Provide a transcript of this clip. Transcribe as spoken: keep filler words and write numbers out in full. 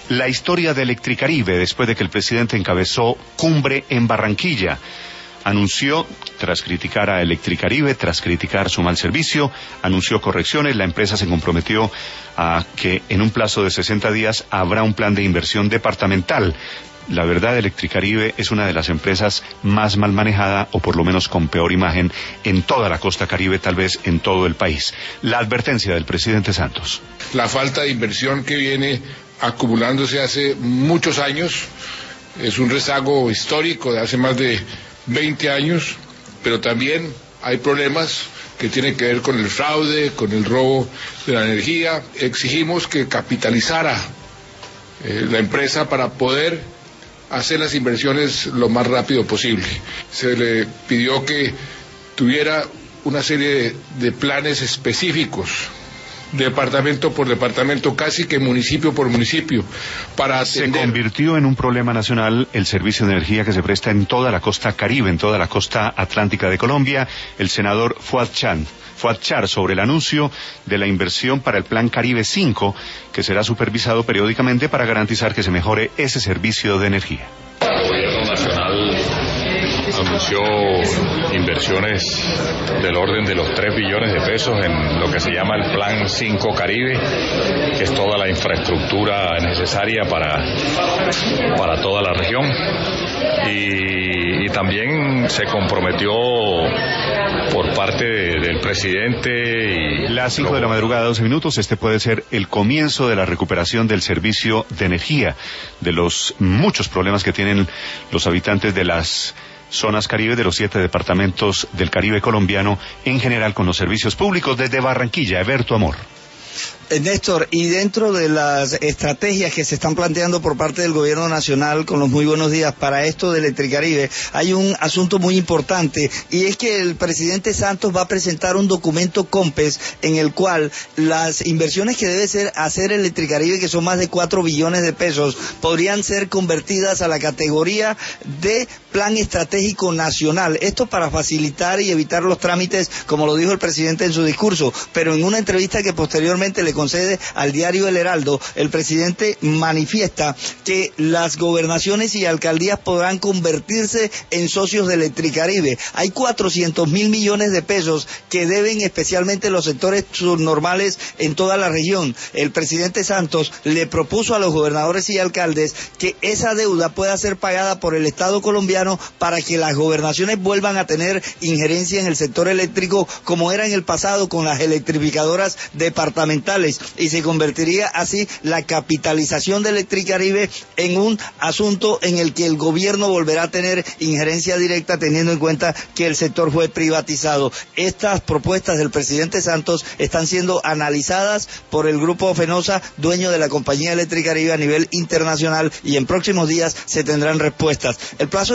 la historia de Electricaribe después de que el presidente encabezó cumbre en Barranquilla. Anunció, tras criticar a Electricaribe, tras criticar su mal servicio, anunció correcciones. La empresa se comprometió a que en un plazo de sesenta días habrá un plan de inversión departamental. La verdad, Electricaribe es una de las empresas más mal manejada, o por lo menos con peor imagen, en toda la costa caribe, tal vez en todo el país. La advertencia del presidente Santos. La falta de inversión que viene acumulándose hace muchos años es un rezago histórico de hace más de veinte años, pero también hay problemas que tienen que ver con el fraude, con el robo de la energía. Exigimos que capitalizara eh, la empresa para poder hacer las inversiones lo más rápido posible. Se le pidió que tuviera una serie de, de planes específicos, departamento por departamento, casi que municipio por municipio, para atender. Se convirtió en un problema nacional el servicio de energía que se presta en toda la costa caribe, en toda la costa atlántica de Colombia. El senador Fuad Chan, Fuad Char, sobre el anuncio de la inversión para el Plan Caribe cinco, que será supervisado periódicamente para garantizar que se mejore ese servicio de energía. El gobierno nacional anunció inversiones del orden de los tres billones de pesos en lo que se llama el Plan cinco Caribe, que es toda la infraestructura necesaria para, para toda la región. Y, y también se comprometió por parte de, del presidente. Y las cinco de la madrugada, doce minutos, este puede ser el comienzo de la recuperación del servicio de energía, de los muchos problemas que tienen los habitantes de las zonas Caribe, de los siete departamentos del Caribe colombiano, en general con los servicios públicos. Desde Barranquilla, Eberto Amor. Néstor, y dentro de las estrategias que se están planteando por parte del gobierno nacional, con los muy buenos días para esto de Electricaribe, hay un asunto muy importante, y es que el presidente Santos va a presentar un documento COMPES en el cual las inversiones que debe ser hacer Electricaribe, que son más de cuatro billones de pesos, podrían ser convertidas a la categoría de Plan Estratégico Nacional. Esto para facilitar y evitar los trámites, como lo dijo el presidente en su discurso, pero en una entrevista que posteriormente le concede al diario El Heraldo, el presidente manifiesta que las gobernaciones y alcaldías podrán convertirse en socios de Electricaribe. Hay cuatrocientos mil millones de pesos que deben especialmente los sectores subnormales en toda la región. El presidente Santos le propuso a los gobernadores y alcaldes que esa deuda pueda ser pagada por el Estado colombiano para que las gobernaciones vuelvan a tener injerencia en el sector eléctrico como era en el pasado con las electrificadoras departamentales, y se convertiría así la capitalización de Electricaribe en un asunto en el que el gobierno volverá a tener injerencia directa, teniendo en cuenta que el sector fue privatizado. Estas propuestas del presidente Santos están siendo analizadas por el grupo Fenosa, dueño de la compañía Electricaribe a nivel internacional, y en próximos días se tendrán respuestas. El plazo